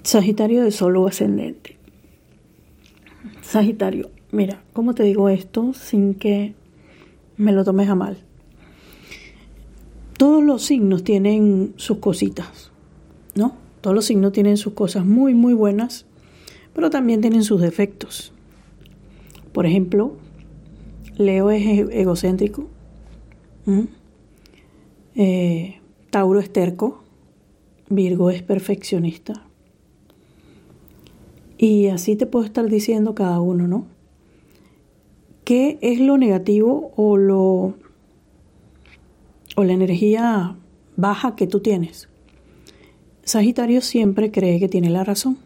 Sagitario de Sol o ascendente. Sagitario, mira, ¿cómo te digo esto sin que me lo tomes a mal? Todos los signos tienen sus cositas, ¿no? Todos los signos tienen sus cosas muy, muy buenas, pero también tienen sus defectos. Por ejemplo, Leo es egocéntrico, Tauro es terco, Virgo es perfeccionista. Y así te puedo estar diciendo cada uno, ¿no? ¿Qué es lo negativo o la energía baja que tú tienes? Sagitario siempre cree que tiene la razón.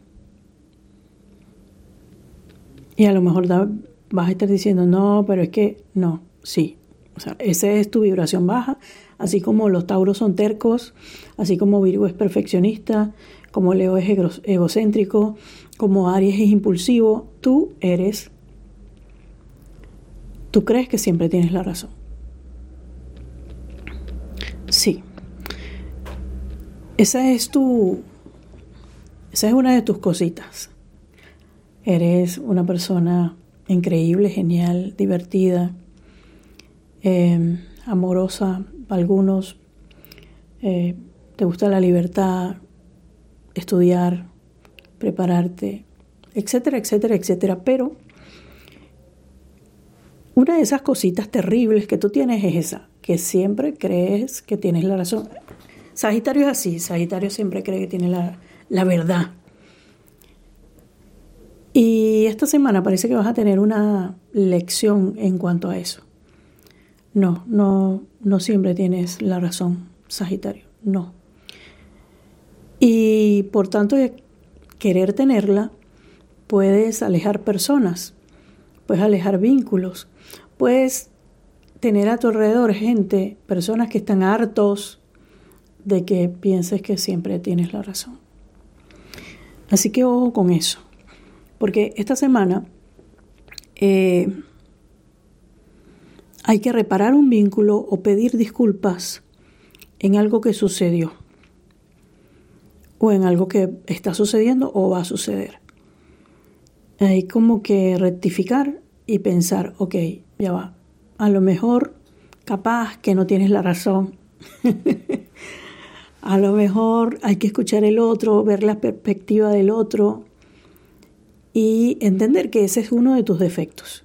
Y a lo mejor vas a estar diciendo, no, pero es que no, sí. O sea, esa es tu vibración baja, así como los Tauros son tercos, así como Virgo es perfeccionista, como Leo es egocéntrico, como Aries es impulsivo. Tú crees que siempre tienes la razón. Sí. Esa es una de tus cositas. Eres una persona increíble, genial, divertida, amorosa para algunos. Te gusta la libertad, estudiar, prepararte, etcétera, etcétera, etcétera. Pero una de esas cositas terribles que tú tienes es esa, que siempre crees que tienes la razón. Sagitario es así, Sagitario siempre cree que tiene la verdad. Y esta semana parece que vas a tener una lección en cuanto a eso. No siempre tienes la razón, Sagitario, no. Y por tanto, de querer tenerla, puedes alejar personas, puedes alejar vínculos, puedes tener a tu alrededor personas que están hartos de que pienses que siempre tienes la razón. Así que ojo con eso, porque esta semana hay que reparar un vínculo o pedir disculpas en algo que sucedió o en algo que está sucediendo o va a suceder. Hay como que rectificar y pensar, ok, ya va, a lo mejor capaz que no tienes la razón. A lo mejor hay que escuchar el otro, ver la perspectiva del otro y entender que ese es uno de tus defectos.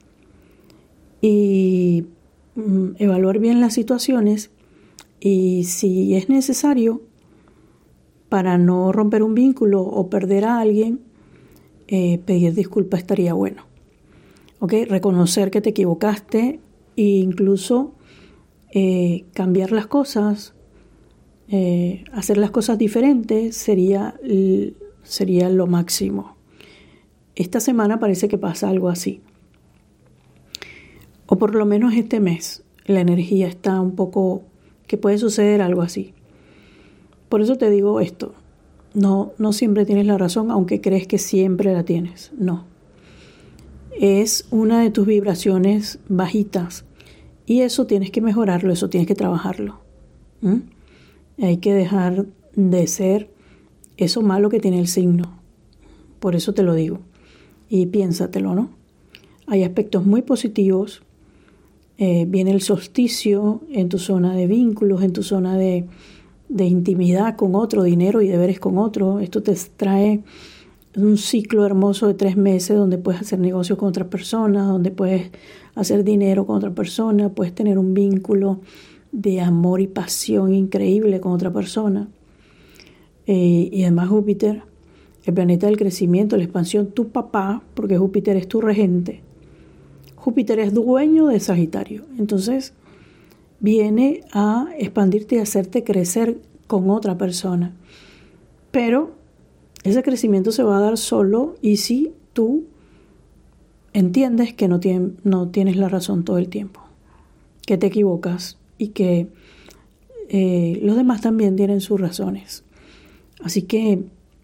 Y evaluar bien las situaciones y si es necesario para no romper un vínculo o perder a alguien, pedir disculpas estaría bueno. ¿Okay? Reconocer que te equivocaste e incluso cambiar las cosas, hacer las cosas diferentes sería lo máximo. Esta semana parece que pasa algo así. O por lo menos este mes la energía está un poco que puede suceder algo así. Por eso te digo esto. No siempre tienes la razón, aunque crees que siempre la tienes. No. Es una de tus vibraciones bajitas. Y eso tienes que mejorarlo, eso tienes que trabajarlo. Hay que dejar de ser eso malo que tiene el signo. Por eso te lo digo. Y piénsatelo, ¿no? Hay aspectos muy positivos. Viene el solsticio en tu zona de vínculos, en tu zona de intimidad con otro, dinero y deberes con otro. Esto te trae un ciclo hermoso de 3 meses donde puedes hacer negocios con otras personas, donde puedes hacer dinero con otra persona, puedes tener un vínculo de amor y pasión increíble con otra persona. Y además Júpiter, el planeta del crecimiento, la expansión, tu papá, porque Júpiter es tu regente. Júpiter es dueño de Sagitario. Entonces viene a expandirte y hacerte crecer con otra persona. Pero ese crecimiento se va a dar solo y si tú entiendes que no tienes la razón todo el tiempo, que te equivocas y que los demás también tienen sus razones. Así que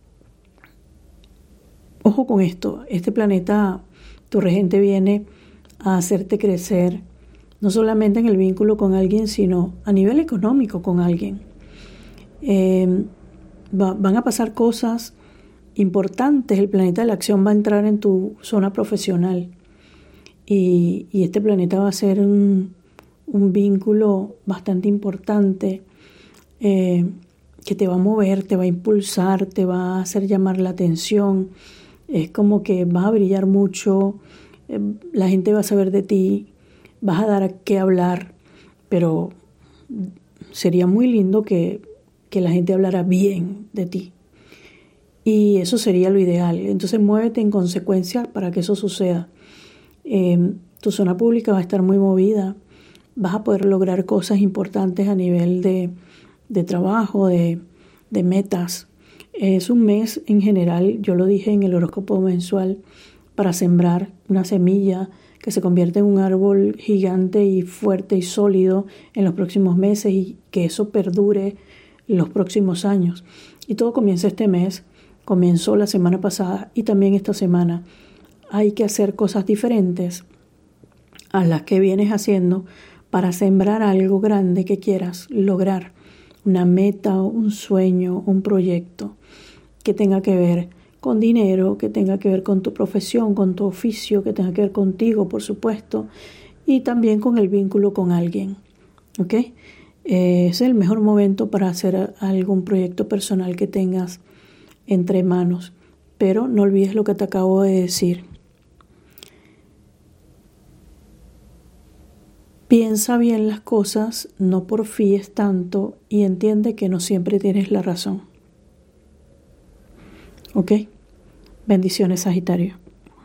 ojo con esto. Este planeta, tu regente, viene a hacerte crecer no solamente en el vínculo con alguien, sino a nivel económico con alguien. Van a pasar cosas importantes. El planeta de la acción va a entrar en tu zona profesional y este planeta va a ser un vínculo bastante importante que te va a mover, te va a impulsar, te va a hacer llamar la atención. Es como que vas a brillar mucho, la gente va a saber de ti, vas a dar a qué hablar, pero sería muy lindo que la gente hablara bien de ti. Y eso sería lo ideal. Entonces muévete en consecuencia para que eso suceda. Tu zona pública va a estar muy movida, vas a poder lograr cosas importantes a nivel de trabajo, de metas. Es un mes en general, yo lo dije en el horóscopo mensual, para sembrar una semilla que se convierte en un árbol gigante y fuerte y sólido en los próximos meses y que eso perdure los próximos años. Y todo comienza este mes, comenzó la semana pasada y también esta semana. Hay que hacer cosas diferentes a las que vienes haciendo para sembrar algo grande que quieras lograr, una meta, un sueño, un proyecto que tenga que ver con dinero, que tenga que ver con tu profesión, con tu oficio, que tenga que ver contigo, por supuesto, y también con el vínculo con alguien, ¿ok? Es el mejor momento para hacer algún proyecto personal que tengas entre manos, pero no olvides lo que te acabo de decir. Piensa bien las cosas, no porfíes tanto y entiende que no siempre tienes la razón. ¿Ok? Bendiciones, Sagitario.